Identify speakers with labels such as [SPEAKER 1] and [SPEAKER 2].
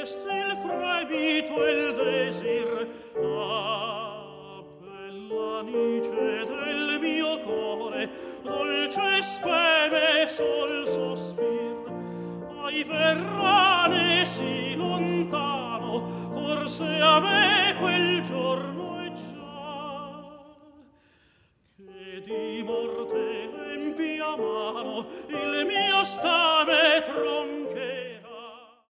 [SPEAKER 1] est il fremito il desir. Ah, bella nice del mio core, dolce speme sol sospir. Ai verrane sì lontano, forse a me quel giorno è già, che di morte empia mano il mio stame tronco.